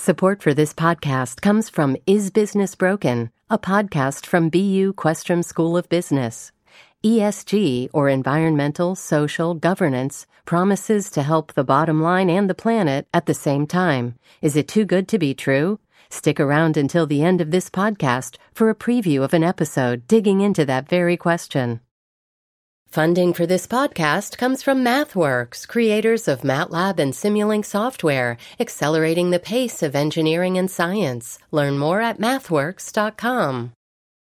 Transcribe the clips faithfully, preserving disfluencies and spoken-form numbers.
Support for this podcast comes from Is Business Broken, a podcast from B U Questrom School of Business. E S G, or environmental, social, governance, promises to help the bottom line and the planet at the same time. Is it too good to be true? Stick around until the end of this podcast for a preview of an episode digging into that very question. Funding for this podcast comes from MathWorks, creators of MATLAB and Simulink software, accelerating the pace of engineering and science. Learn more at mathworks dot com.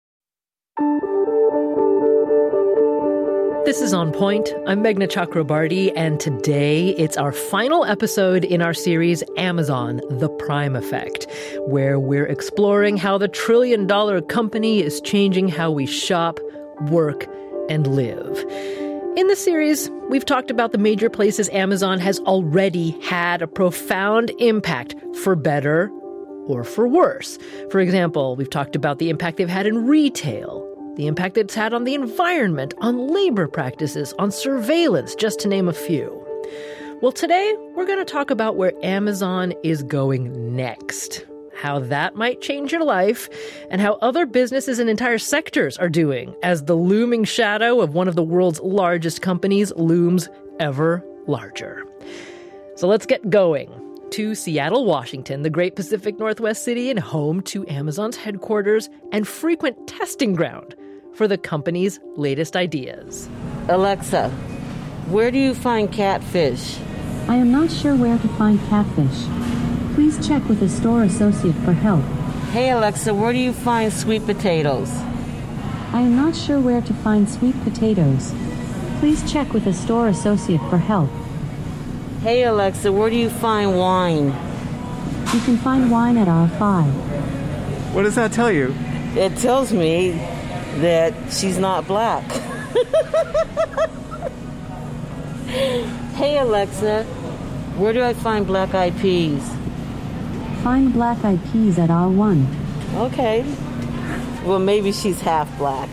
This is On Point. I'm Meghna Chakrabarty, and today it's our final episode in our series Amazon, The Prime Effect, where we're exploring how the trillion-dollar company is changing how we shop, work, and live. In the series, we've talked about the major places Amazon has already had a profound impact, for better or for worse. For example, we've talked about the impact they've had in retail, the impact it's had on the environment, on labor practices, on surveillance, just to name a few. Well, today, we're going to talk about where Amazon is going next, how that might change your life, and how other businesses and entire sectors are doing as the looming shadow of one of the world's largest companies looms ever larger. So let's get going to Seattle, Washington, the great Pacific Northwest city and home to Amazon's headquarters and frequent testing ground for the company's latest ideas. Alexa, where do you find catfish? I am not sure where to find catfish. Please check with a store associate for help. Hey Alexa, where do you find sweet potatoes? I am not sure where to find sweet potatoes. Please check with a store associate for help. Hey Alexa, where do you find wine? You can find wine at aisle five. What does that tell you? It tells me that she's not black. Hey Alexa, where do I find black-eyed peas? Find black-eyed peas at aisle one. Okay. Well, maybe she's half black.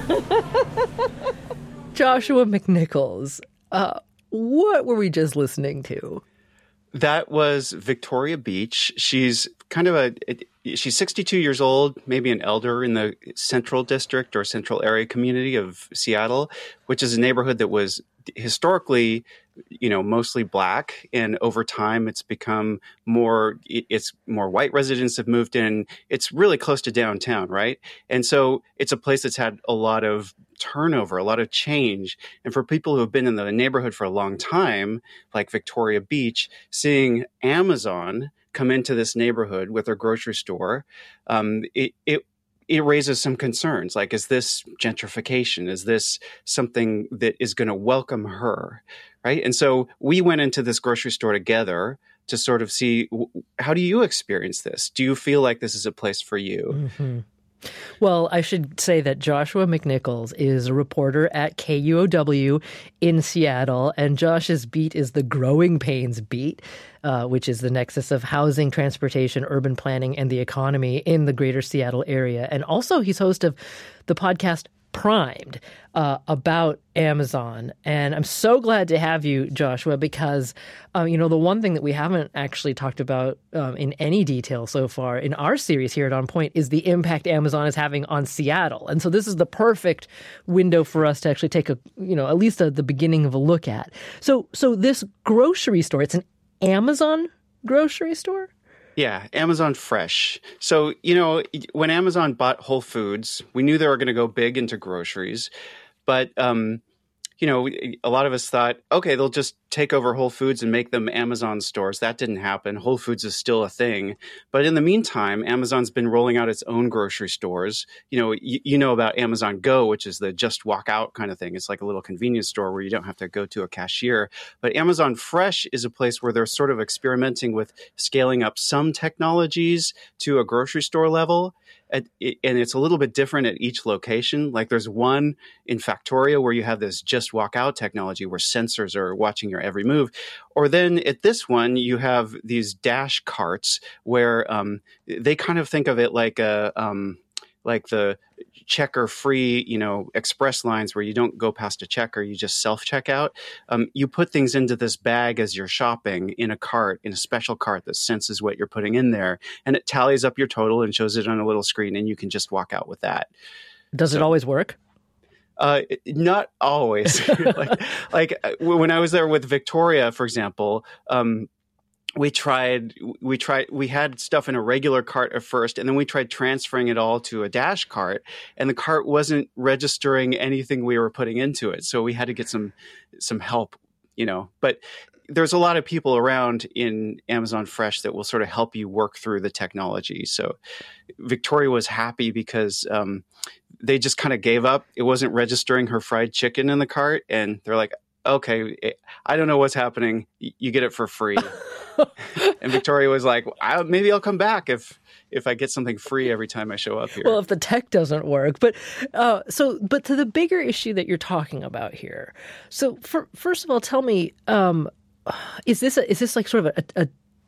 Joshua McNichols, uh, what were we just listening to? That was Victoria Beach. She's kind of a, she's sixty-two years old, maybe an elder in the Central District or Central Area community of Seattle, which is a neighborhood that was historically, you know, mostly black. And over time, it's become more, it's more white residents have moved in. It's really close to downtown, right? And so it's a place that's had a lot of turnover, a lot of change. And for people who have been in the neighborhood for a long time, like Victoria Beach, seeing Amazon come into this neighborhood with their grocery store, um, it, it it raises some concerns. Like, is this gentrification? Is this something that is going to welcome her, right? And so we went into this grocery store together to sort of see, how do you experience this? Do you feel like this is a place for you? Mm-hmm. Well, I should say that Joshua McNichols is a reporter at K U O W in Seattle, and Josh's beat is the Growing Pains beat, uh, which is the nexus of housing, transportation, urban planning, and the economy in the greater Seattle area. And also he's host of the podcast Primed, uh, about Amazon. And I'm so glad to have you, Joshua, because, uh, you know, the one thing that we haven't actually talked about um, in any detail so far in our series here at On Point is the impact Amazon is having on Seattle. And so this is the perfect window for us to actually take a, you know, at least a, the beginning of a look at. So, so this grocery store, it's an Amazon grocery store? Yeah, Amazon Fresh. So, you know, when Amazon bought Whole Foods, we knew they were going to go big into groceries. But, um, you know, a lot of us thought, okay, they'll just take over Whole Foods and make them Amazon stores. That didn't happen. Whole Foods is still a thing. But in the meantime, Amazon's been rolling out its own grocery stores. You know, you, you know about Amazon Go, which is the just walk out kind of thing. It's like a little convenience store where you don't have to go to a cashier. But Amazon Fresh is a place where they're sort of experimenting with scaling up some technologies to a grocery store level. At, and it's a little bit different at each location. Like there's one in Factoria where you have this just walk out technology where sensors are watching your every move. Or then at this one, you have these dash carts where um, they kind of think of it like a, um, like the checker free, you know, express lines where you don't go past a checker, you just self checkout. Um, you put things into this bag as you're shopping in a cart, in a special cart that senses what you're putting in there, and it tallies up your total and shows it on a little screen, and you can just walk out with that. Does so, it always work? Uh, not always. like, like when I was there with Victoria, for example, um, we tried, we tried, we had stuff in a regular cart at first, and then we tried transferring it all to a dash cart, and the cart wasn't registering anything we were putting into it. So we had to get some, some help, you know, but there's a lot of people around in Amazon Fresh that will sort of help you work through the technology. So Victoria was happy because, um, they just kind of gave up. It wasn't registering her fried chicken in the cart, and they're like, okay, I don't know what's happening. You get it for free. And Victoria was like, I, maybe I'll come back if if I get something free every time I show up here. Well, if the tech doesn't work. But uh, so, but to the bigger issue that you're talking about here. So for, first of all, tell me, um, is this a, is this like sort of a, a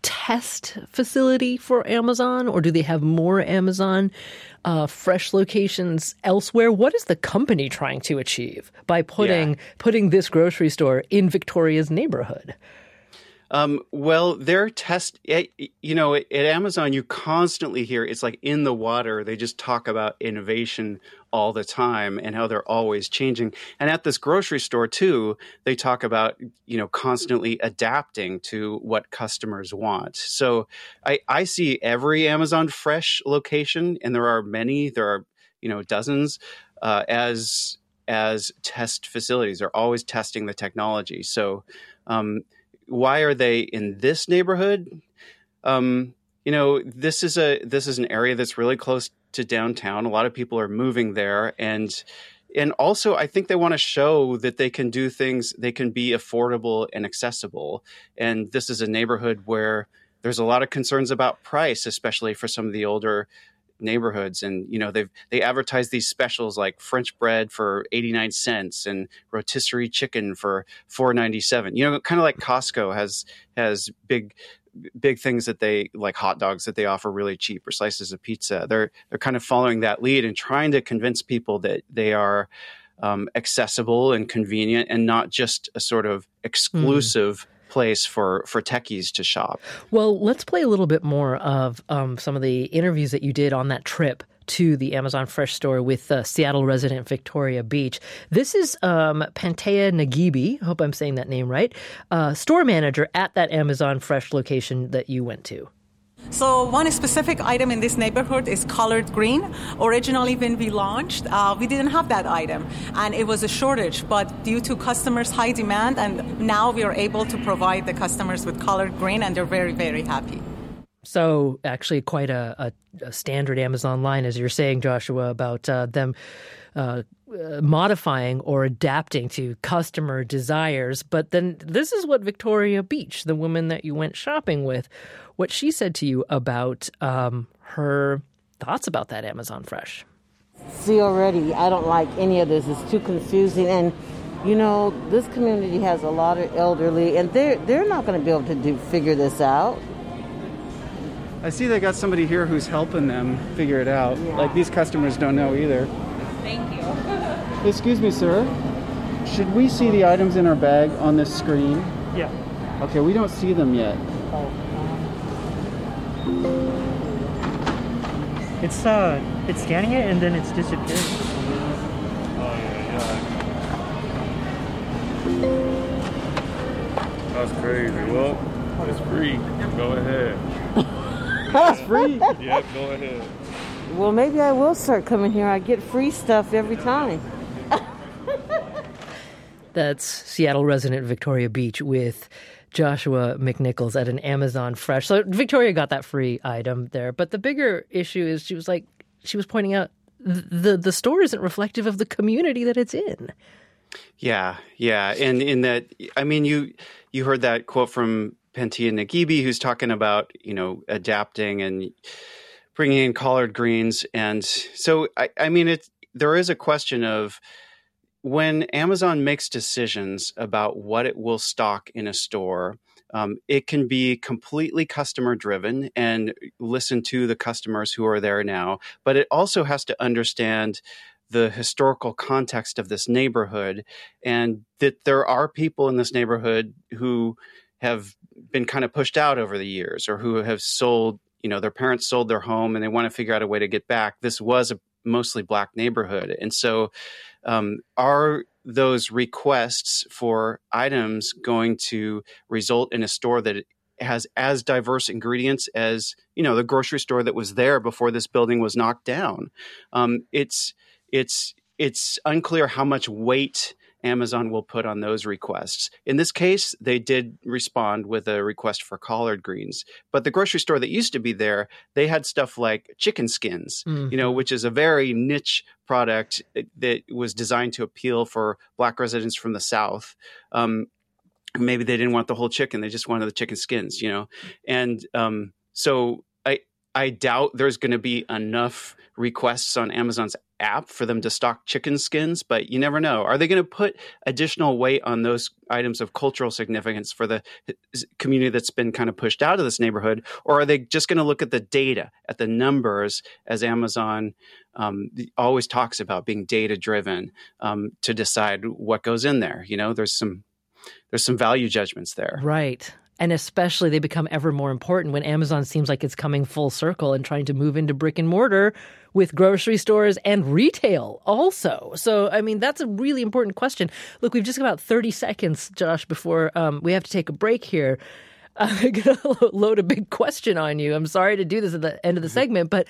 test facility for Amazon, or do they have more Amazon uh, Fresh locations elsewhere? What is the company trying to achieve by putting yeah. putting this grocery store in Victoria's neighborhood? Um, well, their test, you know, at Amazon, you constantly hear it's like in the water. They just talk about innovation all the time and how they're always changing. And at this grocery store, too, they talk about, you know, constantly adapting to what customers want. So I, I see every Amazon Fresh location, and there are many, there are, you know, dozens, uh, as as test facilities. They're always testing the technology. So, um, why are they in this neighborhood? Um, you know, this is a this is an area that's really close to downtown. A lot of people are moving there, and and also I think they want to show that they can do things. They can be affordable and accessible. And this is a neighborhood where there's a lot of concerns about price, especially for some of the older neighborhoods. And you know, they've they advertise these specials like French bread for eighty-nine cents and rotisserie chicken for four ninety-seven. You know, kind of like Costco has has big big things that they like, hot dogs that they offer really cheap, or slices of pizza. They're they're kind of following that lead and trying to convince people that they are um, accessible and convenient, and not just a sort of exclusive mm. place for, for techies to shop. Well, let's play a little bit more of um, some of the interviews that you did on that trip to the Amazon Fresh store with uh, Seattle resident Victoria Beach. This is um, Pantea Nagibi, I hope I'm saying that name right, uh, store manager at that Amazon Fresh location that you went to. So one specific item in this neighborhood is collard green. Originally, when we launched, uh, we didn't have that item, and it was a shortage. But due to customers' high demand, and now we are able to provide the customers with collard green, and they're very, very happy. So actually quite a, a, a standard Amazon line, as you're saying, Joshua, about uh, them uh, uh, modifying or adapting to customer desires. But then this is what Victoria Beach, the woman that you went shopping with, what she said to you about um, her thoughts about that Amazon Fresh. See, already, I don't like any of this. It's too confusing. And, you know, this community has a lot of elderly, and they're, they're not going to be able to do figure this out. I see they got somebody here who's helping them figure it out. Yeah. Like, these customers don't know either. Thank you. Excuse me, sir. Should we see the items in our bag on this screen? Yeah. Okay, we don't see them yet. Oh. It's uh, it's scanning it and then it's disappearing. Oh yeah, yeah. That's crazy. Well, it's free. Go ahead. That's free? Yep, go ahead. Well, maybe I will start coming here. I get free stuff every time. That's Seattle resident Victoria Beach with Joshua McNichols at an Amazon Fresh. So Victoria got that free item there. But the bigger issue is she was like, she was pointing out the the store isn't reflective of the community that it's in. Yeah, yeah. And in that, I mean, you you heard that quote from Pantea Nagibi, who's talking about, you know, adapting and bringing in collard greens. And so, I, I mean, it's, there is a question of when Amazon makes decisions about what it will stock in a store, Um, it can be completely customer driven and listen to the customers who are there now, but it also has to understand the historical context of this neighborhood, and that there are people in this neighborhood who have been kind of pushed out over the years, or who have sold, you know, their parents sold their home and they want to figure out a way to get back. This was a mostly Black neighborhood. And so um, are those requests for items going to result in a store that has as diverse ingredients as, you know, the grocery store that was there before this building was knocked down? Um, it's it's it's unclear how much weight Amazon will put on those requests. In this case, they did respond with a request for collard greens. But the grocery store that used to be there, they had stuff like chicken skins, mm-hmm. you know, which is a very niche product that was designed to appeal for Black residents from the South. Um, maybe they didn't want the whole chicken. They just wanted the chicken skins, you know. And um, so I, I doubt there's going to be enough requests on Amazon's app for them to stock chicken skins, but you never know. Are they going to put additional weight on those items of cultural significance for the community that's been kind of pushed out of this neighborhood? Or are they just going to look at the data, at the numbers, as Amazon um, always talks about being data driven, um, to decide what goes in there? You know, there's some there's some value judgments there. Right. And especially they become ever more important when Amazon seems like it's coming full circle and trying to move into brick and mortar with grocery stores and retail also. So, I mean, that's a really important question. Look, we've just got about thirty seconds, Josh, before um, we have to take a break here. I'm going to load a big question on you. I'm sorry to do this at the end of the segment, but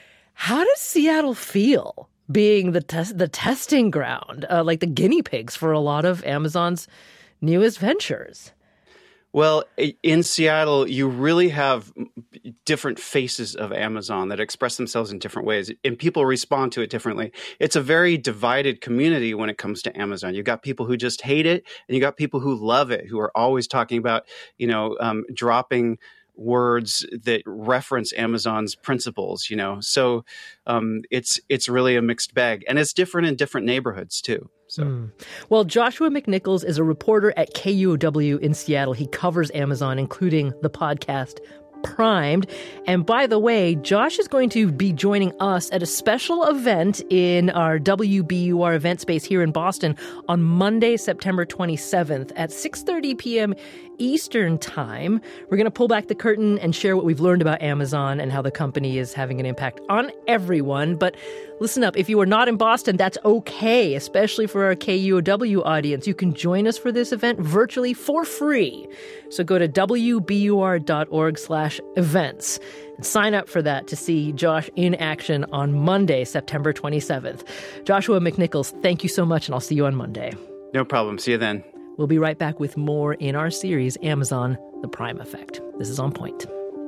how does Seattle feel being the, te- the testing ground, uh, like the guinea pigs for a lot of Amazon's newest ventures? Well, in Seattle, you really have different faces of Amazon that express themselves in different ways, and people respond to it differently. It's a very divided community when it comes to Amazon. You've got people who just hate it, and you got people who love it, who are always talking about, you know, um, dropping words that reference Amazon's principles, you know. So um, it's it's really a mixed bag, and it's different in different neighborhoods too. So, mm. Well, Joshua McNichols is a reporter at K U O W in Seattle. He covers Amazon, including the podcast Primed. And by the way, Josh is going to be joining us at a special event in our W B U R event space here in Boston on Monday, September twenty-seventh at six thirty p.m. Eastern Time. We're going to pull back the curtain and share what we've learned about Amazon and how the company is having an impact on everyone. But listen up, if you are not in Boston, that's okay, especially for our K U O W audience. You can join us for this event virtually for free. So go to W B U R dot org slash events and sign up for that to see Josh in action on Monday, September twenty-seventh. Joshua McNichols, thank you so much, and I'll see you on Monday. No problem. See you then. We'll be right back with more in our series, Amazon, The Prime Effect. This is On Point.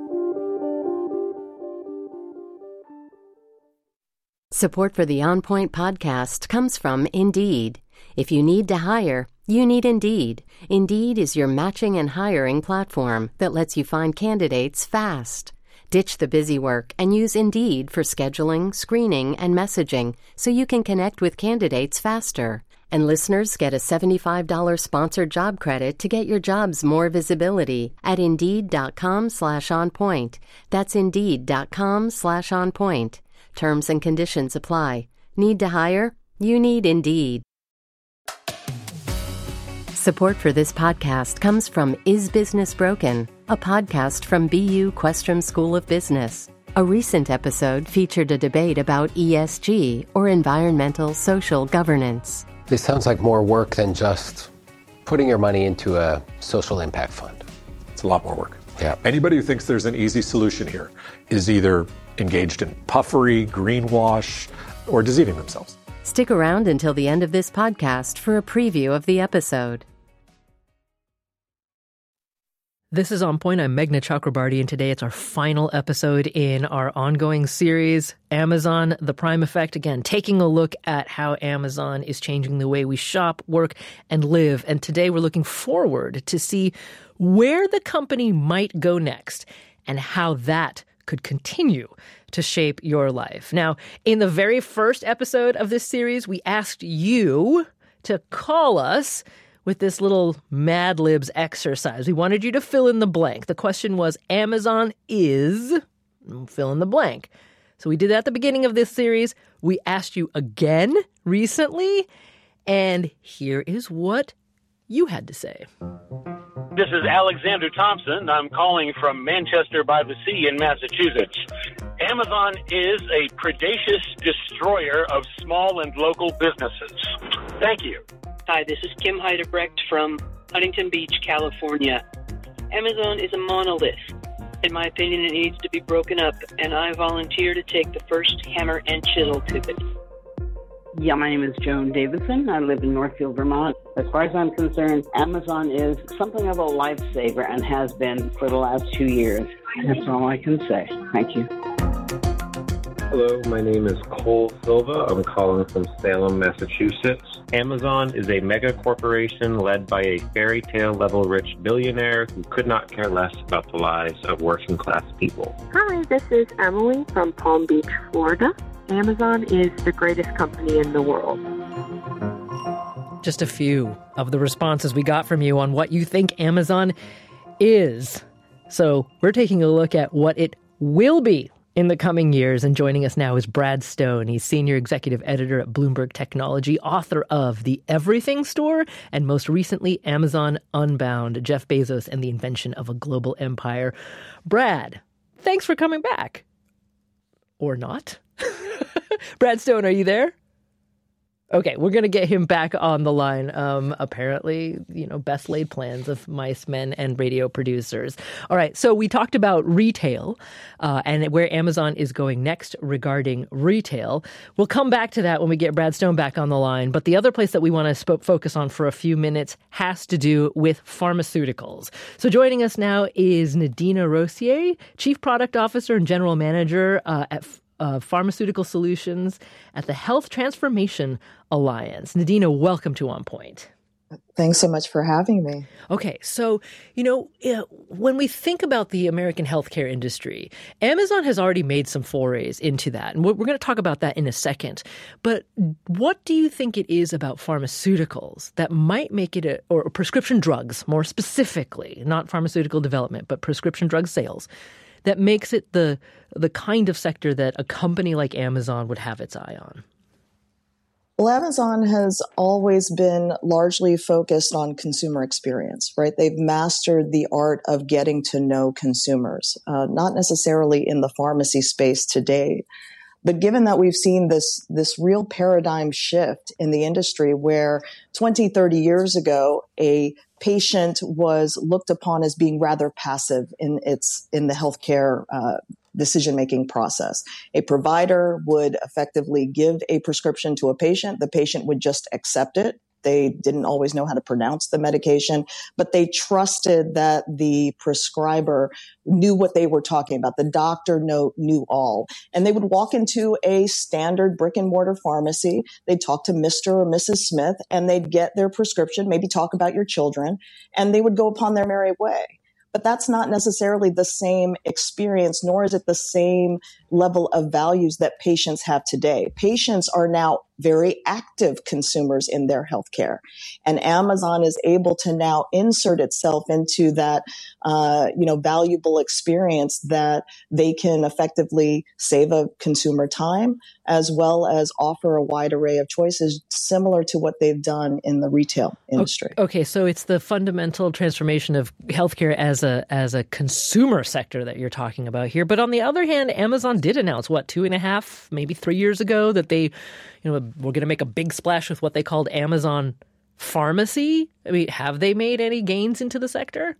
Support for the On Point podcast comes from Indeed. If you need to hire, you need Indeed. Indeed is your matching and hiring platform that lets you find candidates fast. Ditch the busy work and use Indeed for scheduling, screening, and messaging so you can connect with candidates faster. And listeners get a seventy-five dollars sponsored job credit to get your jobs more visibility at Indeed.com slash on point. That's Indeed.com slash on point. Terms and conditions apply. Need to hire? You need Indeed. Support for this podcast comes from Is Business Broken, a podcast from B U Questrom School of Business. A recent episode featured a debate about E S G, or environmental social governance. This sounds like more work than just putting your money into a social impact fund. It's a lot more work. Yeah. Anybody who thinks there's an easy solution here is either engaged in puffery, greenwash, or deceiving themselves. Stick around until the end of this podcast for a preview of the episode. This is On Point. I'm Meghna Chakrabarty, and today it's our final episode in our ongoing series, Amazon, The Prime Effect. Again, taking a look at how Amazon is changing the way we shop, work, and live. And today we're looking forward to see where the company might go next and how that could continue to shape your life. Now, in the very first episode of this series, we asked you to call us with this little Mad Libs exercise. We wanted you to fill in the blank. The question was, Amazon is, fill in the blank. So we did that at the beginning of this series. We asked you again recently, and here is what you had to say. This is Alexander Thompson. I'm calling from Manchester by the Sea in Massachusetts. Amazon is a predacious destroyer of small and local businesses. Thank you. Hi, this is Kim Heidebrecht from Huntington Beach, California. Amazon is a monolith. In my opinion, it needs to be broken up, and I volunteer to take the first hammer and chisel to it. Yeah, my name is Joan Davidson. I live in Northfield, Vermont. As far as I'm concerned, Amazon is something of a lifesaver and has been for the last two years. That's all I can say. Thank you. Hello, my name is Cole Silva. I'm calling from Salem, Massachusetts. Amazon is a mega corporation led by a fairy tale level rich billionaire who could not care less about the lives of working class people. Hi, this is Emily from Palm Beach, Florida. Amazon is the greatest company in the world. Just a few of the responses we got from you on what you think Amazon is. So we're taking a look at what it will be in the coming years. And joining us now is Brad Stone. He's senior executive editor at Bloomberg Technology, author of The Everything Store, and most recently, Amazon Unbound, Jeff Bezos and the Invention of a Global Empire. Brad, thanks for coming back. Or not. Brad Stone, are you there? Okay, we're going to get him back on the line. Um, apparently, you know, best laid plans of mice, men, and radio producers. All right, so we talked about retail uh, and where Amazon is going next regarding retail. We'll come back to that when we get Brad Stone back on the line. But the other place that we want to sp- focus on for a few minutes has to do with pharmaceuticals. So joining us now is Nadina Rossier, Chief Product Officer and General Manager uh, at Uh, Pharmaceutical Solutions at the Health Transformation Alliance. Nadina, welcome to On Point. Thanks so much for having me. Okay, so, you know, when we think about the American healthcare industry, Amazon has already made some forays into that. And we're going to talk about that in a second. But what do you think it is about pharmaceuticals that might make it, a, or prescription drugs more specifically, not pharmaceutical development, but prescription drug sales, that makes it the the kind of sector that a company like Amazon would have its eye on? Well, Amazon has always been largely focused on consumer experience, right? They've mastered the art of getting to know consumers, uh, not necessarily in the pharmacy space today. But given that we've seen this, this real paradigm shift in the industry where twenty, thirty years ago, a patient was looked upon as being rather passive in its, in the healthcare, uh, decision-making process. A provider would effectively give a prescription to a patient. The patient would just accept it. They didn't always know how to pronounce the medication, but they trusted that the prescriber knew what they were talking about. The doctor know, knew all. And they would walk into a standard brick and mortar pharmacy. They'd talk to Mister or Missus Smith, and they'd get their prescription, maybe talk about your children, and they would go upon their merry way. But that's not necessarily the same experience, nor is it the same level of values that patients have today. Patients are now very active consumers in their healthcare. And Amazon is able to now insert itself into that, uh, you know, valuable experience that they can effectively save a consumer time, as well as offer a wide array of choices similar to what they've done in the retail industry. Okay, so it's the fundamental transformation of healthcare as a as a consumer sector that you're talking about here. But on the other hand, Amazon did announce, what, two and a half, maybe three years ago, that they, you know, were going to make a big splash with what they called Amazon Pharmacy. I mean, have they made any gains into the sector?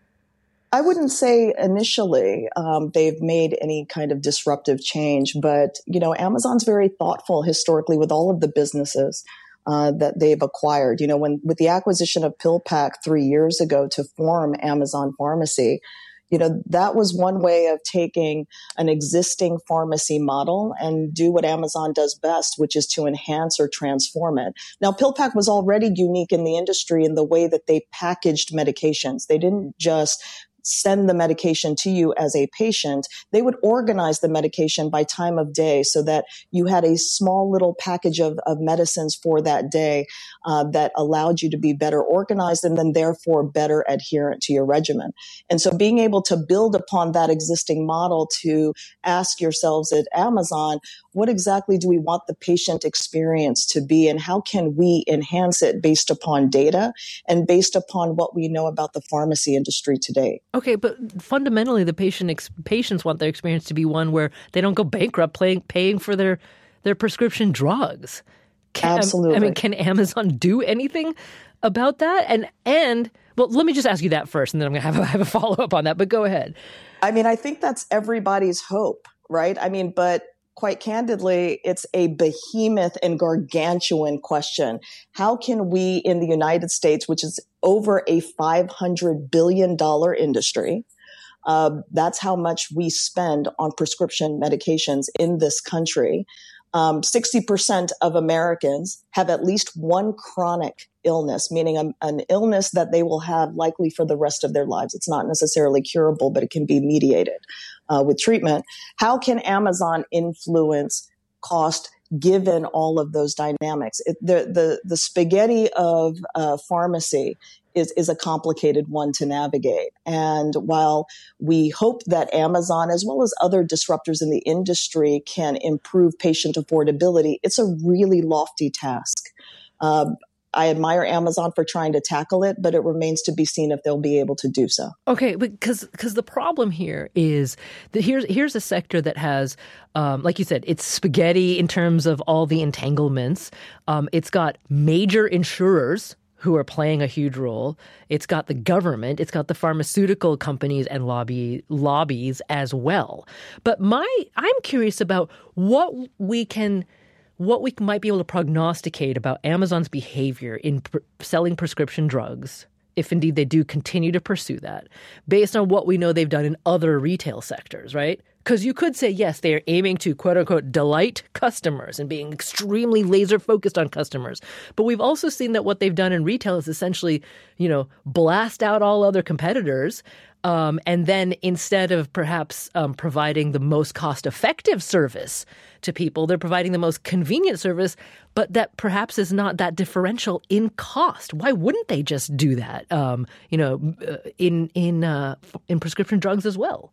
I wouldn't say initially um, they've made any kind of disruptive change, but, you know, Amazon's very thoughtful historically with all of the businesses uh, that they've acquired. You know, when with the acquisition of PillPack three years ago to form Amazon Pharmacy, you know, that was one way of taking an existing pharmacy model and do what Amazon does best, which is to enhance or transform it. Now, PillPack was already unique in the industry in the way that they packaged medications. They didn't just send the medication to you as a patient. They would organize the medication by time of day so that you had a small little package of, of medicines for that day uh, that allowed you to be better organized and then therefore better adherent to your regimen. And so being able to build upon that existing model to ask yourselves at Amazon, what exactly do we want the patient experience to be, and how can we enhance it based upon data and based upon what we know about the pharmacy industry today? Okay, but fundamentally, the patient ex- patients want their experience to be one where they don't go bankrupt paying, paying for their, their prescription drugs. Can, Absolutely. I mean, can Amazon do anything about that? And, and well, let me just ask you that first, and then I'm going to have a, have a follow-up on that, but go ahead. I mean, I think that's everybody's hope, right? I mean, but quite candidly, it's a behemoth and gargantuan question. How can we in the United States, which is over a five hundred billion dollars industry, uh, that's how much we spend on prescription medications in this country. Um, sixty percent of Americans have at least one chronic illness, meaning a, an illness that they will have likely for the rest of their lives. It's not necessarily curable, but it can be mediated uh, with treatment. How can Amazon influence cost given all of those dynamics? It, the, the, the spaghetti of uh, pharmacy is, is a complicated one to navigate. And while we hope that Amazon, as well as other disruptors in the industry, can improve patient affordability, it's a really lofty task. Um, I admire Amazon for trying to tackle it, but it remains to be seen if they'll be able to do so. Okay, because because the problem here is that here's here's a sector that has, um, like you said, it's spaghetti in terms of all the entanglements. Um, it's got major insurers who are playing a huge role. It's got the government. It's got the pharmaceutical companies and lobby lobbies as well. But my I'm curious about what we can. what we might be able to prognosticate about Amazon's behavior in pr- selling prescription drugs, if indeed they do continue to pursue that, based on what we know they've done in other retail sectors, right? Because you could say, yes, they are aiming to, quote unquote, delight customers and being extremely laser focused on customers. But we've also seen that what they've done in retail is essentially, you know, blast out all other competitors. Um, and then instead of perhaps um, providing the most cost-effective service to people, they're providing the most convenient service, but that perhaps is not that differential in cost. Why wouldn't they just do that, um, you know, in in uh, in prescription drugs as well?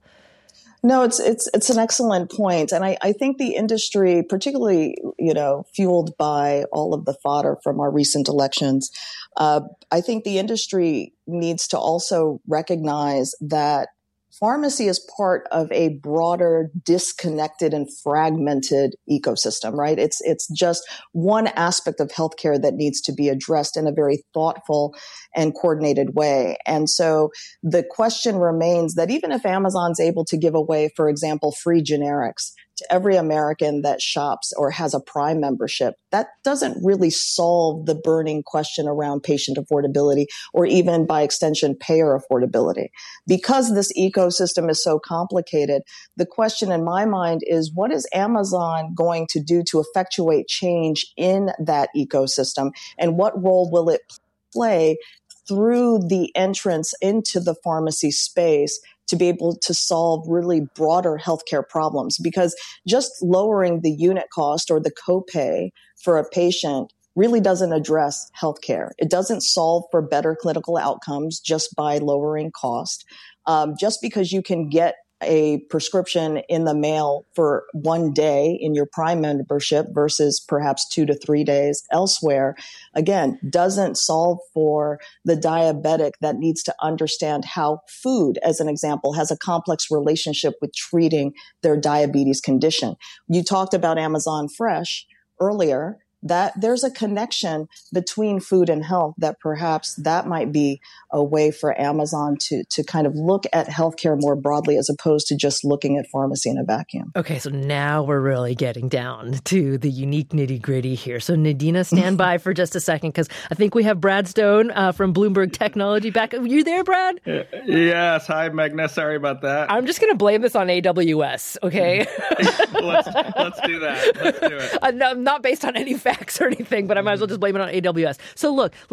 No, it's it's it's an excellent point. And I, I think the industry, particularly, you know, fueled by all of the fodder from our recent elections, uh, I think the industry needs to also recognize that pharmacy is part of a broader, disconnected and fragmented ecosystem, right? It's it's just one aspect of healthcare that needs to be addressed in a very thoughtful and coordinated way. And so the question remains that even if Amazon's able to give away, for example, free generics to every American that shops or has a Prime membership, that doesn't really solve the burning question around patient affordability or even by extension payer affordability. Because this ecosystem is so complicated, the question in my mind is, what is Amazon going to do to effectuate change in that ecosystem, and what role will it play through the entrance into the pharmacy space to be able to solve really broader healthcare problems? Because just lowering the unit cost or the copay for a patient really doesn't address healthcare. It doesn't solve for better clinical outcomes just by lowering cost. Um, just because you can get a prescription in the mail for one day in your Prime membership versus perhaps two to three days elsewhere, again, doesn't solve for the diabetic that needs to understand how food, as an example, has a complex relationship with treating their diabetes condition. You talked about Amazon Fresh earlier. That there's a connection between food and health, that perhaps that might be a way for Amazon to to kind of look at healthcare more broadly as opposed to just looking at pharmacy in a vacuum. Okay, so now we're really getting down to the unique nitty gritty here. So Nadina, stand by for just a second, because I think we have Brad Stone uh, from Bloomberg Technology back. Are you there, Brad? Yes. Hi, Meghna. Sorry about that. I'm just going to blame this on A W S, okay? let's, let's do that. Let's do it. Uh, no, not based on any facts or anything, but I might as well just blame it on A W S. So look, let's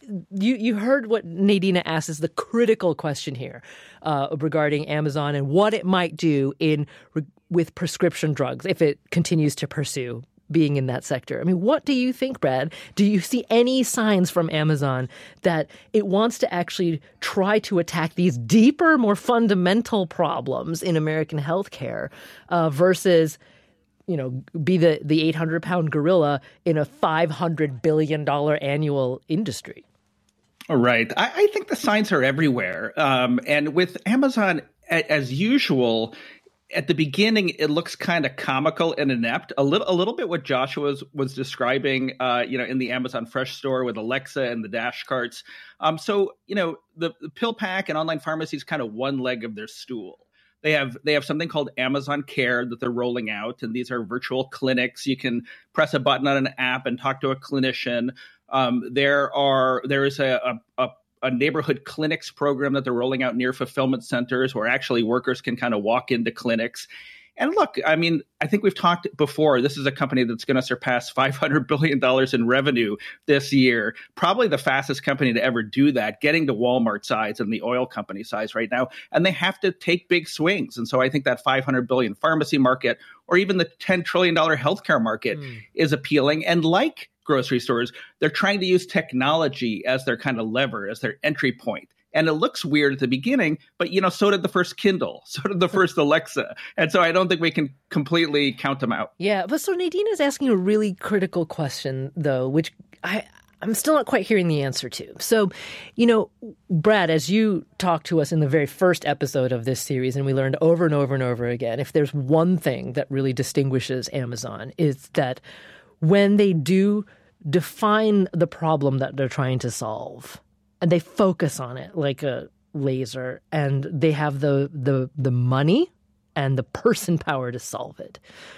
you, you heard what Nadina asked is the critical question here uh, regarding Amazon and what it might do in with prescription drugs if it continues to pursue being in that sector. I mean, what do you think, Brad? Do you see any signs from Amazon that it wants to actually try to attack these deeper, more fundamental problems in American healthcare uh, versus, you know, be the, the eight hundred pound gorilla in a five hundred billion dollars annual industry? Right. I, I think the signs are everywhere. Um, and with Amazon, a, as usual, at the beginning, it looks kind of comical and inept. A little, a little bit what Joshua was, was describing, uh, you know, in the Amazon Fresh store with Alexa and the dash carts. Um, so, you know, the, the pill pack and online pharmacy is kind of one leg of their stool. They have they have something called Amazon Care that they're rolling out, and these are virtual clinics. You can press a button on an app and talk to a clinician. Um, there are there is a, a, a a neighborhood clinics program that they're rolling out near fulfillment centers where actually workers can kind of walk into clinics. And look, I mean, I think we've talked before, this is a company that's going to surpass five hundred billion dollars in revenue this year. Probably the fastest company to ever do that, getting to Walmart size and the oil company size right now. And they have to take big swings. And so I think that five hundred billion dollars pharmacy market or even the ten trillion dollars healthcare market mm. is appealing. And like grocery stores, they're trying to use technology as their kind of lever, as their entry point. And it looks weird at the beginning, but, you know, so did the first Kindle, so did the first Alexa. And so I don't think we can completely count them out. Yeah, but so Nadine is asking a really critical question, though, which I, I'm still not quite hearing the answer to. So, you know, Brad, as you talked to us in the very first episode of this series, and we learned over and over and over again, if there's one thing that really distinguishes Amazon, is that when they do define the problem that they're trying to solve, and they focus on it like a laser, and they have the the the money and the person power to solve it.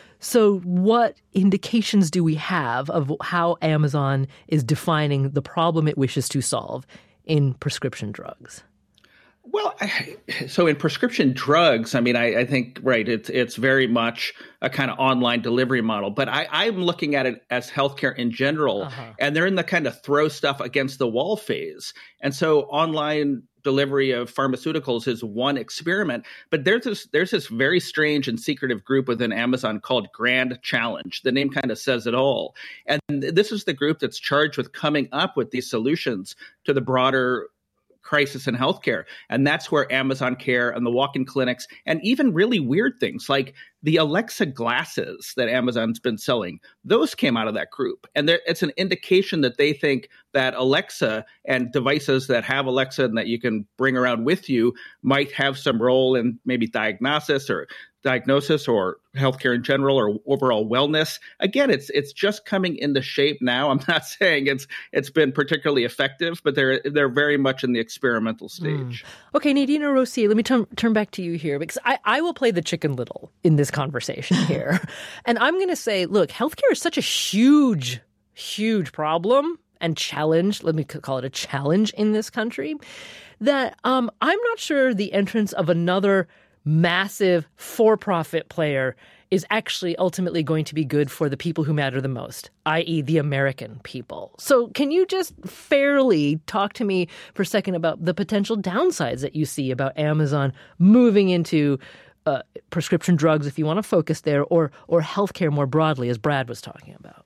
So what indications do we have of how Amazon is defining the problem it wishes to solve in prescription drugs? Well, so in prescription drugs, I mean, I, I think, right, it's it's very much a kind of online delivery model. But I, I'm looking at it as healthcare in general, uh-huh. and they're in the kind of throw stuff against the wall phase. And so online delivery of pharmaceuticals is one experiment. But there's this, there's this very strange and secretive group within Amazon called Grand Challenge. The name kind of says it all. And this is the group that's charged with coming up with these solutions to the broader crisis in healthcare. And that's where Amazon Care and the walk-in clinics and even really weird things like the Alexa glasses that Amazon's been selling, those came out of that group. And there, it's an indication that they think that Alexa and devices that have Alexa and that you can bring around with you might have some role in maybe diagnosis or diagnosis or healthcare in general or overall wellness. Again, it's it's just coming into shape now. I'm not saying it's it's been particularly effective, but they're they're very much in the experimental stage. Mm. Okay, Nadina Rossi, let me turn turn back to you here because I, I will play the Chicken Little in this conversation here. And I'm going to say, look, healthcare is such a huge, huge problem and challenge. Let me call it a challenge in this country that um, I'm not sure the entrance of another massive for-profit player is actually ultimately going to be good for the people who matter the most, that is the American people. So can you just fairly talk to me for a second about the potential downsides that you see about Amazon moving into uh, prescription drugs, if you want to focus there, or or healthcare more broadly, as Brad was talking about?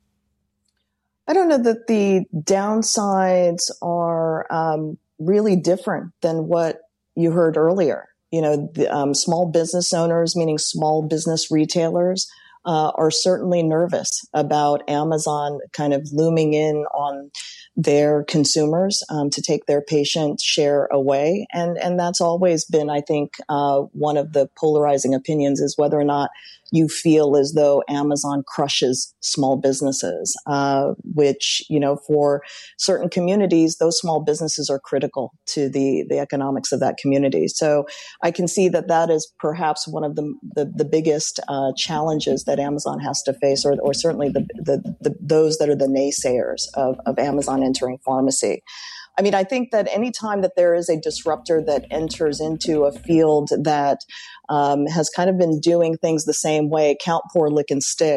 I don't know that the downsides are um, really different than what you heard earlier. You know, the, um, small business owners, meaning small business retailers, uh, are certainly nervous about Amazon kind of looming in on their consumers um, to take their patient share away. And, and that's always been, I think, uh, one of the polarizing opinions is whether or not you feel as though Amazon crushes small businesses, uh, which, you know, for certain communities, those small businesses are critical to the, the economics of that community. So I can see that that is perhaps one of the, the, the biggest uh, challenges that Amazon has to face, or, or certainly the, the, the, those that are the naysayers of, of Amazon entering pharmacy. I mean, I think that any time that there is a disruptor that enters into a field that um, has kind of been doing things the same way, count, pour, lick, and stick,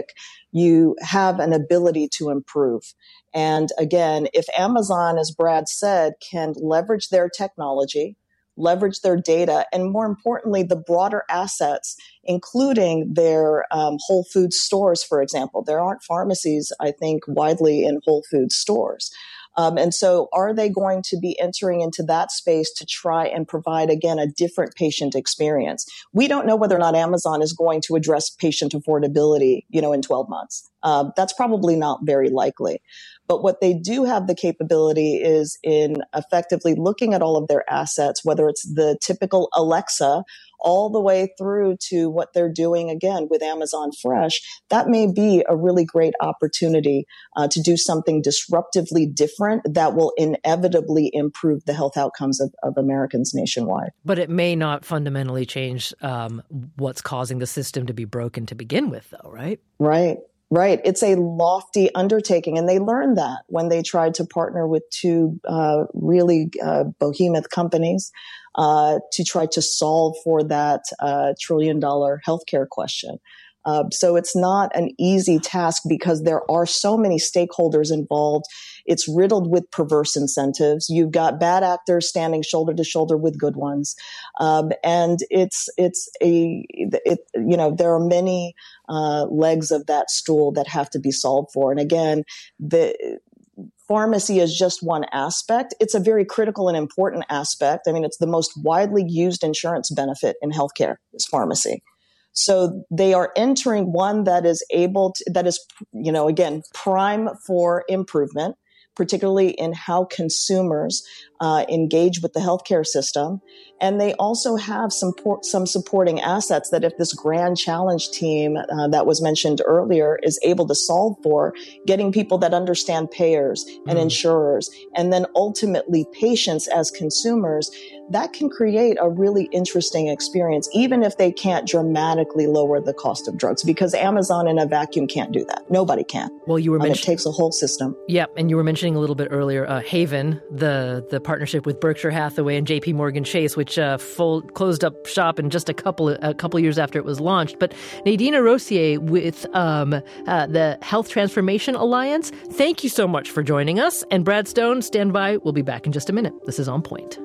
you have an ability to improve. And again, if Amazon, as Brad said, can leverage their technology, leverage their data, and more importantly, the broader assets, including their um, Whole Foods stores, for example. There aren't pharmacies, I think, widely in Whole Foods stores. Um, and so are they going to be entering into that space to try and provide, again, a different patient experience? We don't know whether or not Amazon is going to address patient affordability, you know, in twelve months. Uh, that's probably not very likely. But what they do have the capability is in effectively looking at all of their assets, whether it's the typical Alexa, all the way through to what they're doing, again, with Amazon Fresh. That may be a really great opportunity uh, to do something disruptively different that will inevitably improve the health outcomes of, of Americans nationwide. But it may not fundamentally change um, what's causing the system to be broken to begin with, though, right? Right. Right. It's a lofty undertaking. And they learned that when they tried to partner with two uh, really uh, behemoth companies uh, to try to solve for that uh, trillion dollar healthcare question. Uh, so it's not an easy task because there are so many stakeholders involved. It's riddled with perverse incentives. You've got bad actors standing shoulder to shoulder with good ones. Um, and it's, it's a, it, you know, there are many uh, legs of that stool that have to be solved for. And again, the, pharmacy is just one aspect. It's a very critical and important aspect. I mean, it's the most widely used insurance benefit in healthcare is pharmacy. So they are entering one that is able to, that is, you know, again, prime for improvement, particularly in how consumers uh, engage with the healthcare system. And they also have some por- some supporting assets that if this grand challenge team uh, that was mentioned earlier is able to solve for, getting people that understand payers and mm. insurers, and then ultimately patients as consumers, that can create a really interesting experience, even if they can't dramatically lower the cost of drugs, because Amazon in a vacuum can't do that. Nobody can. Well, you were mentioning, um, it takes a whole system. Yeah, and you were mentioning a little bit earlier, uh, Haven, the the partnership with Berkshire Hathaway and J P Morgan Chase, which uh, full, closed up shop in just a couple of, a couple years after it was launched. But Nadine Rossier with um, uh, the Health Transformation Alliance, thank you so much for joining us. And Brad Stone, stand by. We'll be back in just a minute. This is On Point.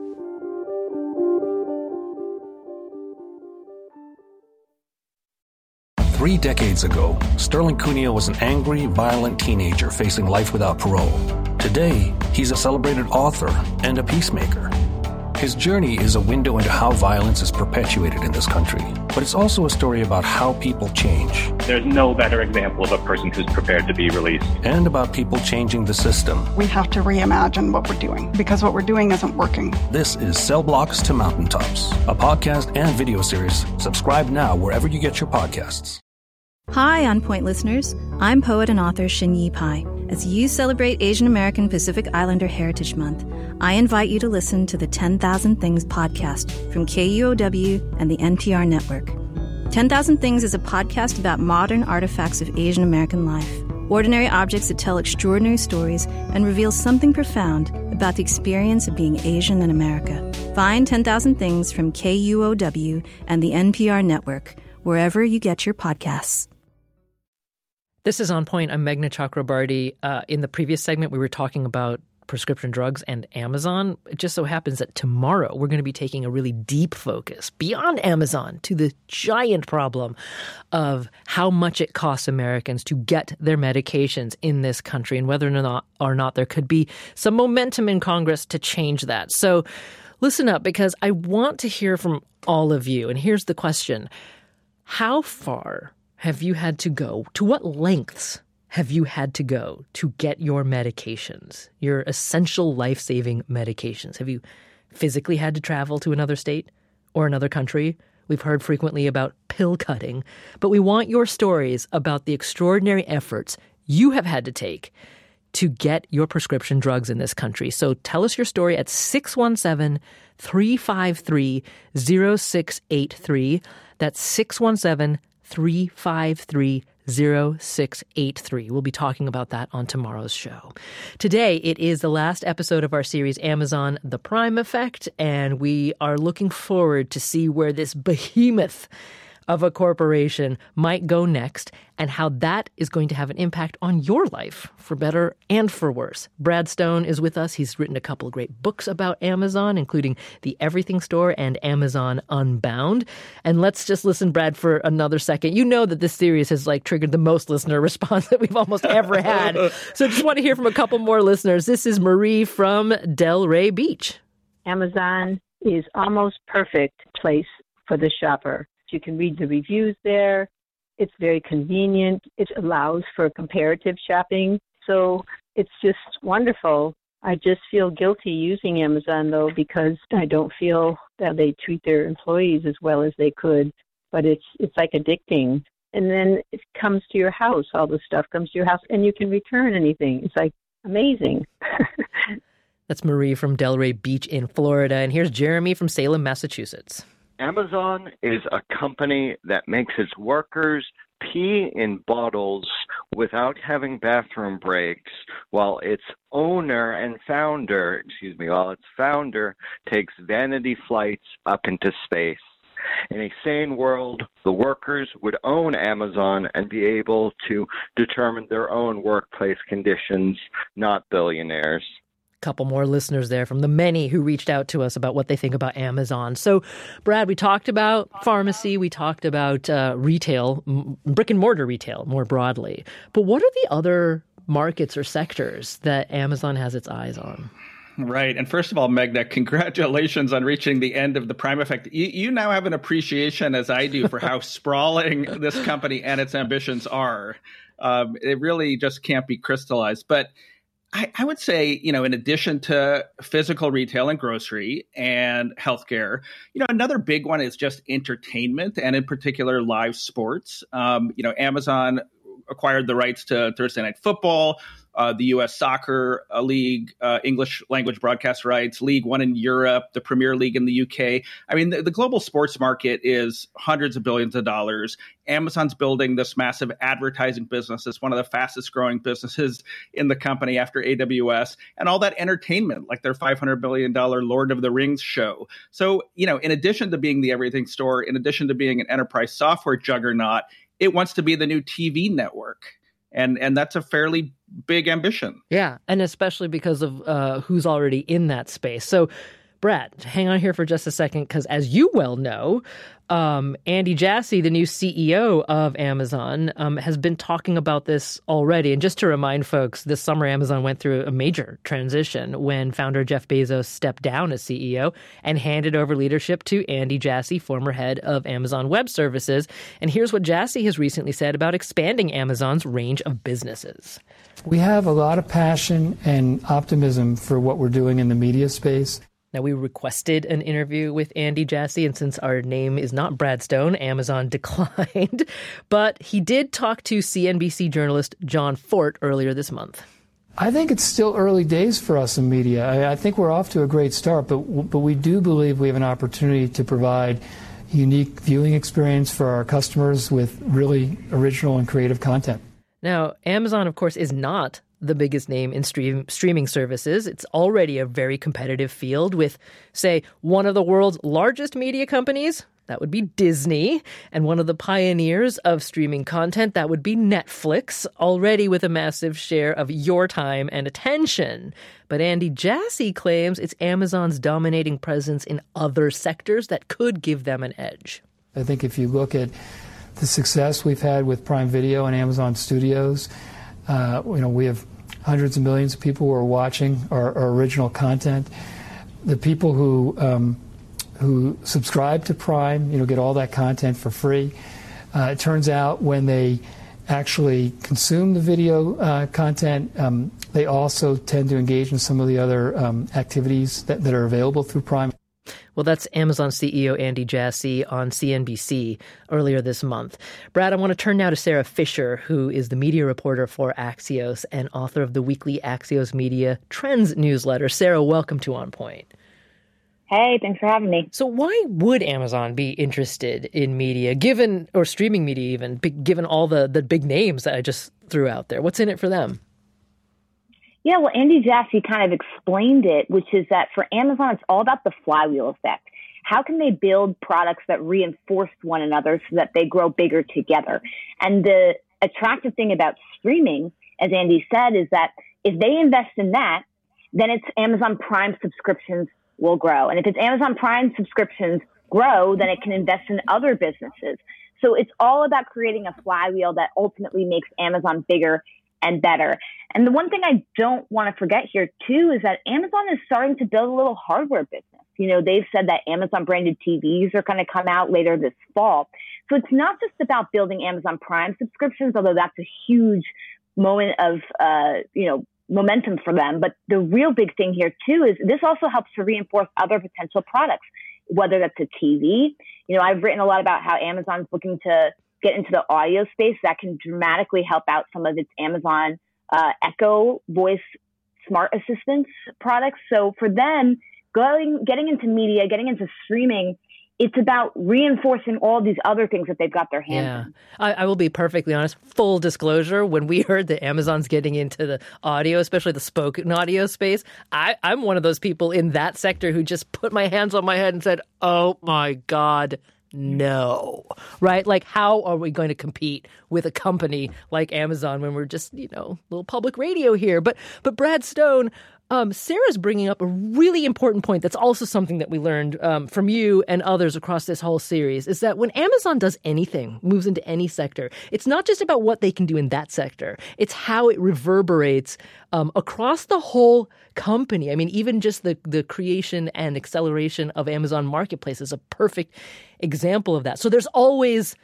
Three decades ago, Sterling Cuneo was an angry, violent teenager facing life without parole. Today, he's a celebrated author and a peacemaker. His journey is a window into how violence is perpetuated in this country, but it's also a story about how people change. There's no better example of a person who's prepared to be released. And about people changing the system. We have to reimagine what we're doing, because what we're doing isn't working. This is Cell Blocks to Mountaintops, a podcast and video series. Subscribe now wherever you get your podcasts. Hi, On Point listeners. I'm poet and author Xinyi Pai. As you celebrate Asian American Pacific Islander Heritage Month, I invite you to listen to the ten thousand Things podcast from K U O W and the N P R network. ten thousand Things is a podcast about modern artifacts of Asian American life, ordinary objects that tell extraordinary stories and reveal something profound about the experience of being Asian in America. Find ten thousand Things from K U O W and the N P R network, wherever you get your podcasts. This is On Point. I'm Meghna Chakrabarty. Uh, in the previous segment, we were talking about prescription drugs and Amazon. It just so happens that tomorrow we're going to be taking a really deep focus beyond Amazon to the giant problem of how much it costs Americans to get their medications in this country and whether or not, or not there could be some momentum in Congress to change that. So listen up, because I want to hear from all of you. And here's the question. How far have you had to go? To what lengths have you had to go to get your medications, your essential life-saving medications? Have you physically had to travel to another state or another country? We've heard frequently about pill cutting, but we want your stories about the extraordinary efforts you have had to take to get your prescription drugs in this country. So tell us your story at six one seven, three five three, zero six eight three. That's six one seven, three five three, zero six eight three. We'll be talking about that on tomorrow's show. Today, it is the last episode of our series, Amazon, The Prime Effect, and we are looking forward to see where this behemoth of a corporation might go next and how that is going to have an impact on your life, for better and for worse. Brad Stone is with us. He's written a couple of great books about Amazon, including The Everything Store and Amazon Unbound. And let's just listen, Brad, for another second. You know that this series has like triggered the most listener response that we've almost ever had. So just want to hear from a couple more listeners. This is Marie from Delray Beach. Amazon is almost perfect place for the shopper. You can read the reviews there. It's very convenient. It allows for comparative shopping. So it's just wonderful. I just feel guilty using Amazon, though, because I don't feel that they treat their employees as well as they could. But it's it's like addicting. And then it comes to your house. All the stuff comes to your house, and you can return anything. It's like amazing. That's Marie from Delray Beach in Florida. And here's Jeremy from Salem, Massachusetts. Amazon is a company that makes its workers pee in bottles without having bathroom breaks, while its owner and founder, excuse me, while its founder takes vanity flights up into space. In a sane world, the workers would own Amazon and be able to determine their own workplace conditions, not billionaires. Couple more listeners there from the many who reached out to us about what they think about Amazon. So, Brad, we talked about pharmacy, we talked about uh, retail, brick and mortar retail more broadly. But what are the other markets or sectors that Amazon has its eyes on? Right. And first of all, Meghna, congratulations on reaching the end of the Prime Effect. You, you now have an appreciation, as I do, for how sprawling this company and its ambitions are. Um, it really just can't be crystallized. But I, I would say, you know, in addition to physical retail and grocery and healthcare, you know, another big one is just entertainment and in particular live sports. Um, you know, Amazon acquired the rights to Thursday Night Football, uh, the U S Soccer uh, League, uh, English language broadcast rights, League One in Europe, the Premier League in the U K. I mean, the, the global sports market is hundreds of billions of dollars. Amazon's building this massive advertising business. It's one of the fastest growing businesses in the company after A W S, and all that entertainment, like their five hundred billion dollars Lord of the Rings show. So, you know, in addition to being the everything store, in addition to being an enterprise software juggernaut, it wants to be the new T V network. And and that's a fairly big ambition. Yeah, and especially because of uh, who's already in that space. So, Brad, hang on here for just a second, because as you well know, um, Andy Jassy, the new C E O of Amazon, um, has been talking about this already. And just to remind folks, this summer Amazon went through a major transition when founder Jeff Bezos stepped down as C E O and handed over leadership to Andy Jassy, former head of Amazon Web Services. And here's what Jassy has recently said about expanding Amazon's range of businesses. We have a lot of passion and optimism for what we're doing in the media space. Now, we requested an interview with Andy Jassy, and since our name is not Brad Stone, Amazon declined. But he did talk to C N B C journalist John Fort earlier this month. I think it's still early days for us in media. I, I think we're off to a great start, but but we do believe we have an opportunity to provide unique viewing experience for our customers with really original and creative content. Now, Amazon, of course, is not the biggest name in stream, streaming services. It's already a very competitive field with, say, one of the world's largest media companies. That would be Disney. And one of the pioneers of streaming content, that would be Netflix, already with a massive share of your time and attention. But Andy Jassy claims it's Amazon's dominating presence in other sectors that could give them an edge. I think if you look at the success we've had with Prime Video and Amazon Studios, uh, you know, we have hundreds of millions of people who are watching our, our original content. The people who um, who subscribe to Prime, you know, get all that content for free. Uh, it turns out when they actually consume the video uh, content, um, they also tend to engage in some of the other um, activities that, that are available through Prime. Well, that's Amazon C E O Andy Jassy on C N B C earlier this month. Brad, I want to turn now to Sarah Fisher, who is the media reporter for Axios and author of the weekly Axios Media Trends newsletter. Sarah, welcome to On Point. Hey, thanks for having me. So why would Amazon be interested in media, given, or streaming media even, given all the, the big names that I just threw out there? What's in it for them? Yeah, well, Andy Jassy kind of explained it, which is that for Amazon, it's all about the flywheel effect. how can they build products that reinforce one another so that they grow bigger together? And the attractive thing about streaming, as Andy said, is that if they invest in that, then it's Amazon Prime subscriptions will grow. And if it's Amazon Prime subscriptions grow, then it can invest in other businesses. So it's all about creating a flywheel that ultimately makes Amazon bigger and better. And the one thing I don't want to forget here too is that Amazon is starting to build a little hardware business. You know, they've said that Amazon branded T Vs are going to come out later this fall. So it's not just about building Amazon Prime subscriptions, although that's a huge moment of, uh, you know, momentum for them. But the real big thing here too is this also helps to reinforce other potential products, whether that's a T V. You know, I've written a lot about how Amazon's looking to get into the audio space that can dramatically help out some of its Amazon uh, Echo voice smart assistance products. So for them, going, getting into media, getting into streaming, it's about reinforcing all these other things that they've got their hands Yeah. in. I, I will be perfectly honest. Full disclosure, when we heard that Amazon's getting into the audio, especially the spoken audio space, I, I'm one of those people in that sector who just put my hands on my head and said, oh my God, no. Right? Like, how are we going to compete with a company like Amazon when we're just, you know, little public radio here? But, but Brad Stone, Um, Sarah's bringing up a really important point that's also something that we learned um, from you and others across this whole series, is that when Amazon does anything, moves into any sector, it's not just about what they can do in that sector. It's how it reverberates um, across the whole company. I mean, even just the, the creation and acceleration of Amazon Marketplace is a perfect example of that. So there's always,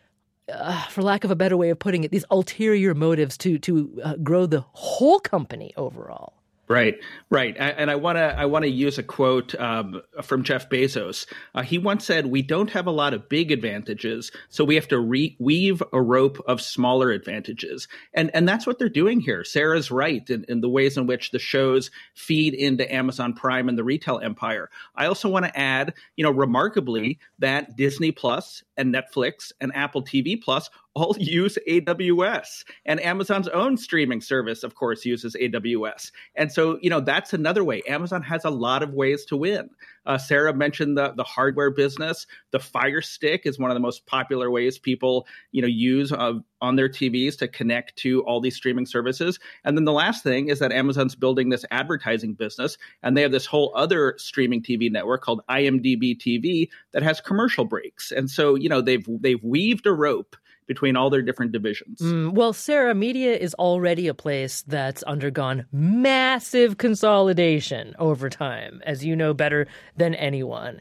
Uh, for lack of a better way of putting it, these ulterior motives to to uh, grow the whole company overall. Right, right, and I want to I want to use a quote um, from Jeff Bezos. Uh, he once said, "We don't have a lot of big advantages, so we have to re- weave a rope of smaller advantages," and and that's what they're doing here. Sarah's right in, in the ways in which the shows feed into Amazon Prime and the retail empire. I also want to add, you know, remarkably, that Disney Plus and Netflix and Apple T V Plus all use A W S, and Amazon's own streaming service, of course, uses A W S. And so, you know, that's another way. Amazon has a lot of ways to win. Uh, Sarah mentioned the, the hardware business. The Fire Stick is one of the most popular ways people, you know, use uh, on their T Vs to connect to all these streaming services. And then the last thing is that Amazon's building this advertising business, and they have this whole other streaming T V network called I M D B T V that has commercial breaks. And so, you know, they've they've weaved a rope between all their different divisions. Mm, well, Sarah, media is already a place that's undergone massive consolidation over time, as you know better than anyone.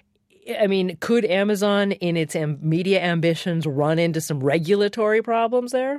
I mean, could Amazon, in its am- media ambitions, run into some regulatory problems there?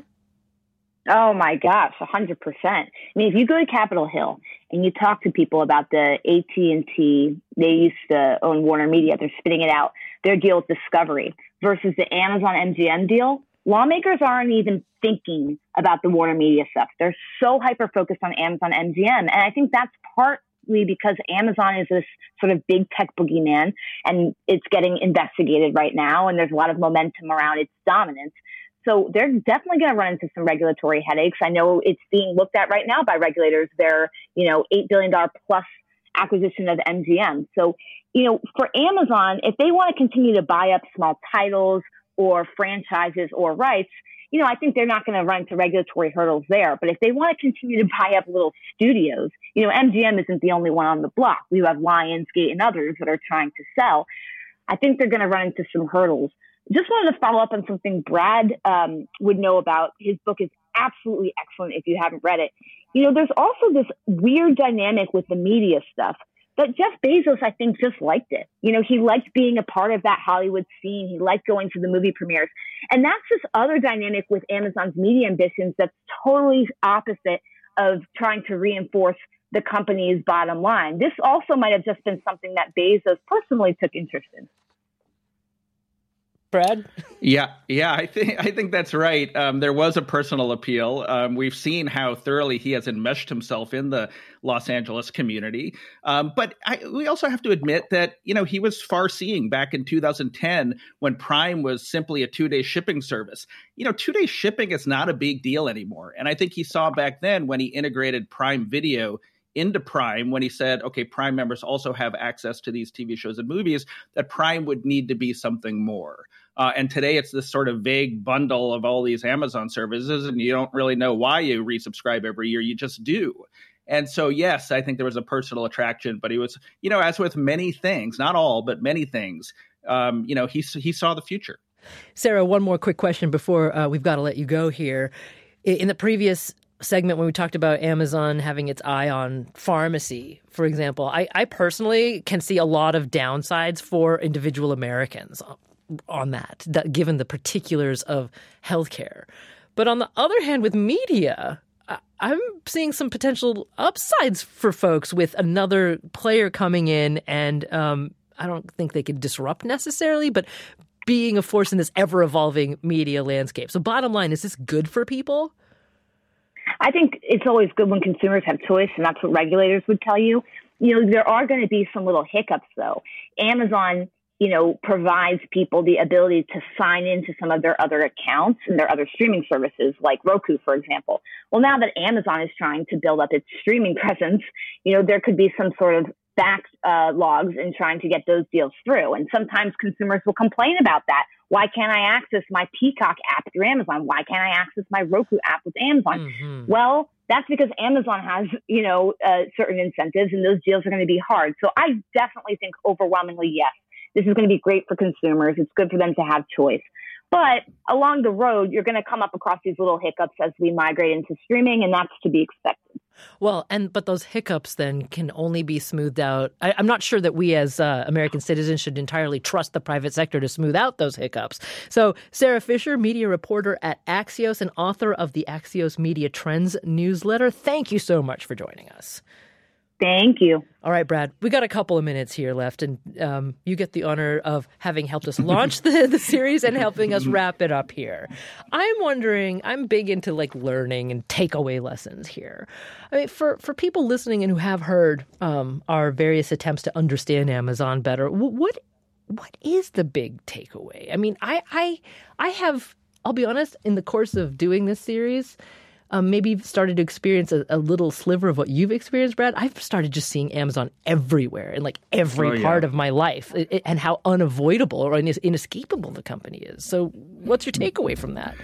Oh my gosh, one hundred percent. I mean, if you go to Capitol Hill and you talk to people about the A T and T, they used to own Warner Media, they're spitting it out, their deal with Discovery versus the Amazon M G M deal, lawmakers aren't even thinking about the Warner Media stuff. They're so hyper-focused on Amazon M G M. And I think that's partly because Amazon is this sort of big tech boogeyman, and it's getting investigated right now, and there's a lot of momentum around its dominance. So they're definitely going to run into some regulatory headaches. I know it's being looked at right now by regulators. Their, you know, eight billion dollars plus acquisition of M G M. So, you know, for Amazon, if they want to continue to buy up small titles or franchises or rights, you know, I think they're not going to run into regulatory hurdles there. But if they want to continue to buy up little studios, you know, M G M isn't the only one on the block. We have Lionsgate and others that are trying to sell. I think they're going to run into some hurdles. Just wanted to follow up on something Brad um, would know about. His book is absolutely excellent if you haven't read it. You know, there's also this weird dynamic with the media stuff. But Jeff Bezos, I think, just liked it. You know, he liked being a part of that Hollywood scene. He liked going to the movie premieres. And that's this other dynamic with Amazon's media ambitions that's totally opposite of trying to reinforce the company's bottom line. This also might have just been something that Bezos personally took interest in. Brad? Yeah, yeah, I think I think that's right. Um, there was a personal appeal. Um, we've seen how thoroughly he has enmeshed himself in the Los Angeles community. Um, but I, we also have to admit that, you know, he was far-seeing back in two thousand ten when Prime was simply a two-day shipping service. You know, two-day shipping is not a big deal anymore. And I think he saw back then when he integrated Prime Video into Prime when he said, okay, Prime members also have access to these T V shows and movies, that Prime would need to be something more. Uh, and today it's this sort of vague bundle of all these Amazon services, and you don't really know why you resubscribe every year. You just do. And so, yes, I think there was a personal attraction, but he was, you know, as with many things, not all, but many things, um, you know, he, he saw the future. Sarah, one more quick question before uh, we've got to let you go here. In the previous segment when we talked about Amazon having its eye on pharmacy, for example, I, I personally can see a lot of downsides for individual Americans on that, that given the particulars of healthcare. But on the other hand, with media, I, I'm seeing some potential upsides for folks with another player coming in, and um, I don't think they could disrupt necessarily, but being a force in this ever-evolving media landscape. So bottom line, is this good for people? I think it's always good when consumers have choice, and that's what regulators would tell you. You know, there are going to be some little hiccups, though. Amazon, you know, provides people the ability to sign into some of their other accounts and their other streaming services, like Roku, for example. Well, now that Amazon is trying to build up its streaming presence, you know, there could be some sort of back uh, logs in trying to get those deals through. And sometimes consumers will complain about that. Why can't I access my Peacock app through Amazon? Why can't I access my Roku app with Amazon? Mm-hmm. Well, that's because Amazon has, you know, uh, certain incentives, and those deals are going to be hard. So I definitely think overwhelmingly, yes, this is going to be great for consumers. It's good for them to have choice. But along the road, you're going to come up across these little hiccups as we migrate into streaming, and that's to be expected. Well, and but those hiccups then can only be smoothed out. I, I'm not sure that we as uh, American citizens should entirely trust the private sector to smooth out those hiccups. So Sarah Fisher, media reporter at Axios and author of the Axios Media Trends newsletter, thank you so much for joining us. Thank you. All right, Brad, we got a couple of minutes here left, and um, you get the honor of having helped us launch the, the series and helping us wrap it up here. I'm wondering, I'm big into like learning and takeaway lessons here. I mean, for, for people listening and who have heard um, our various attempts to understand Amazon better, what what is the big takeaway? I mean, I I I have, I'll be honest, in the course of doing this series, Um, maybe you've started to experience a, a little sliver of what you've experienced, Brad. I've started just seeing Amazon everywhere in like every oh, yeah. part of my life, it, it, and how unavoidable or inescapable the company is. So what's your takeaway from that?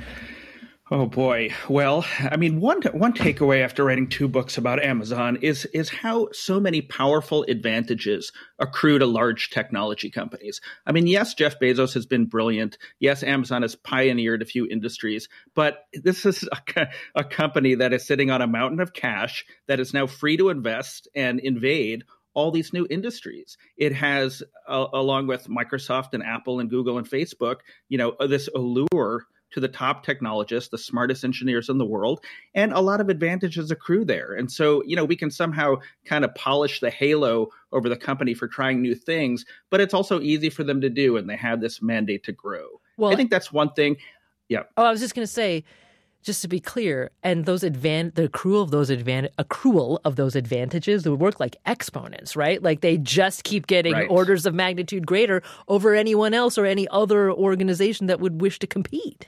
Oh, boy. Well, I mean, one one takeaway after writing two books about Amazon is is how so many powerful advantages accrue to large technology companies. I mean, yes, Jeff Bezos has been brilliant. Yes, Amazon has pioneered a few industries, but this is a, a company that is sitting on a mountain of cash that is now free to invest and invade all these new industries. It has, uh, along with Microsoft and Apple and Google and Facebook, you know, this allure to the top technologists, the smartest engineers in the world, and a lot of advantages accrue there. And so, you know, we can somehow kind of polish the halo over the company for trying new things, but it's also easy for them to do, and they have this mandate to grow. Well, I think that's one thing. Yeah. Oh, I was just going to say, just to be clear, and those advan- the accrual of those advan- accrual of those advantages would work like exponents, right? Like they just keep getting right. orders of magnitude greater over anyone else or any other organization that would wish to compete.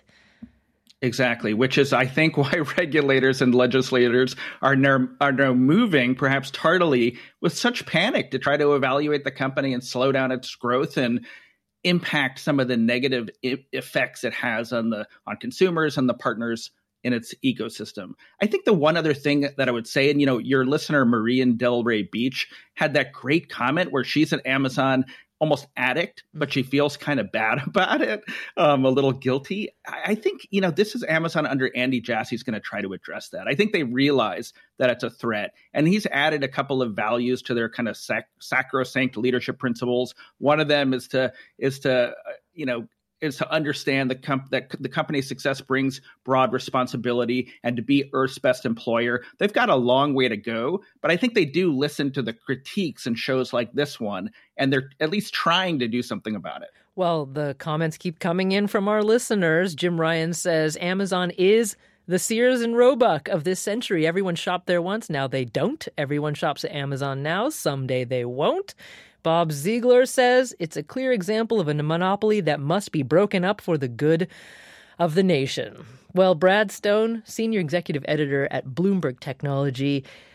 Exactly, which is, I think, why regulators and legislators are now, are now moving, perhaps tardily, with such panic to try to evaluate the company and slow down its growth and impact some of the negative I- effects it has on the on consumers and the partners in its ecosystem. I think the one other thing that I would say, and you know, your listener Marie in Delray Beach had that great comment where she's an Amazon almost addict, but she feels kind of bad about it, um, a little guilty. I, I think, you know, this is Amazon under Andy Jassy's going to try to address that. I think they realize that it's a threat, and he's added a couple of values to their kind of sac- sacrosanct leadership principles. One of them is to is to uh, you know. is to understand the comp- that the company's success brings broad responsibility and to be Earth's best employer. They've got a long way to go, but I think they do listen to the critiques in shows like this one, and they're at least trying to do something about it. Well, the comments keep coming in from our listeners. Jim Ryan says Amazon is the Sears and Roebuck of this century. Everyone shopped there once. Now they don't. Everyone shops at Amazon now. Someday they won't. Bob Ziegler says it's a clear example of a monopoly that must be broken up for the good of the nation. Well, Brad Stone, senior executive editor at Bloomberg Technology,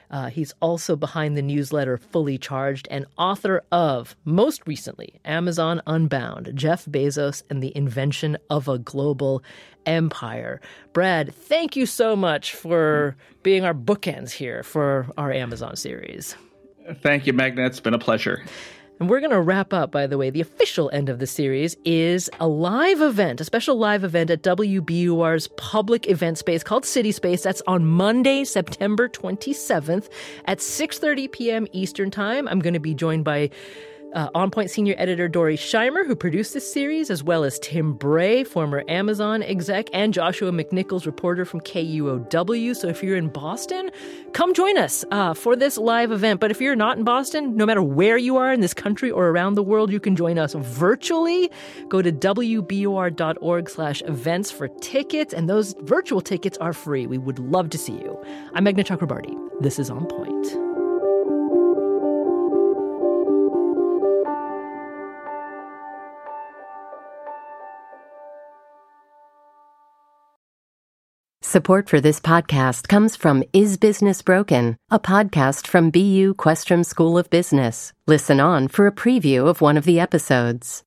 Uh, he's also behind the newsletter Fully Charged and author of, most recently, Amazon Unbound, Jeff Bezos and the Invention of a Global Empire. Brad, thank you so much for being our bookends here for our Amazon series. Thank you, Magna. It's been a pleasure. And we're going to wrap up, by the way. The official end of the series is a live event, a special live event at W B U R's public event space called City Space. That's on Monday, September twenty-seventh at six thirty p.m. Eastern Time. I'm going to be joined by Uh, On Point senior editor Dory Scheimer, who produced this series, as well as Tim Bray, former Amazon exec, and Joshua McNichols, reporter from K U O W. So if you're in Boston, come join us uh, for this live event. But if you're not in Boston, no matter where you are in this country or around the world, you can join us virtually. Go to W B U R dot org slash events for tickets, and those virtual tickets are free. We would love to see you. I'm Meghna Chakrabarty. This is On Point. Support for this podcast comes from Is Business Broken, a podcast from B U Questrom School of Business. Listen on for a preview of one of the episodes.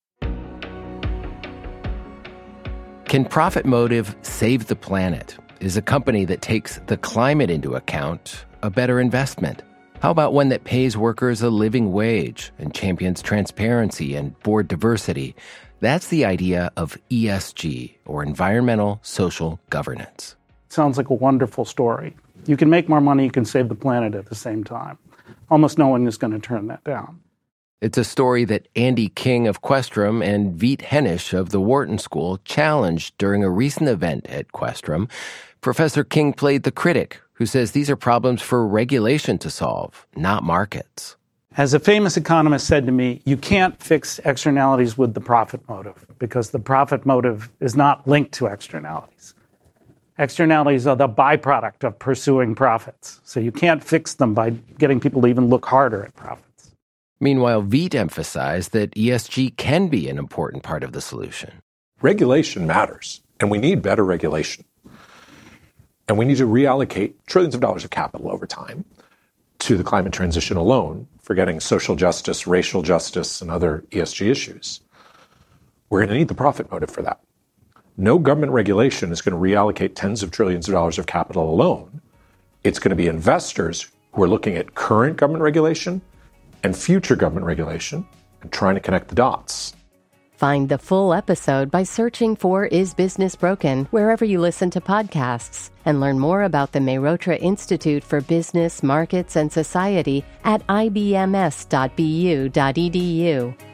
Can Profit Motive save the planet? Is a company that takes the climate into account a better investment? How about one that pays workers a living wage and champions transparency and board diversity? That's the idea of E S G, or environmental social governance. Sounds like a wonderful story. You can make more money, you can save the planet at the same time. Almost no one is going to turn that down. It's a story that Andy King of Questrom and Veet Hennish of the Wharton School challenged during a recent event at Questrom. Professor King played the critic, who says these are problems for regulation to solve, not markets. As a famous economist said to me, you can't fix externalities with the profit motive, because the profit motive is not linked to externalities. Externalities are the byproduct of pursuing profits. So you can't fix them by getting people to even look harder at profits. Meanwhile, Veet emphasized that E S G can be an important part of the solution. Regulation matters, and we need better regulation. And we need to reallocate trillions of dollars of capital over time to the climate transition alone, forgetting social justice, racial justice, and other E S G issues. We're going to need the profit motive for that. No government regulation is going to reallocate tens of trillions of dollars of capital alone. It's going to be investors who are looking at current government regulation and future government regulation and trying to connect the dots. Find the full episode by searching for Is Business Broken wherever you listen to podcasts, and learn more about the Mehrotra Institute for Business, Markets, and Society at I B M S dot B U dot E D U.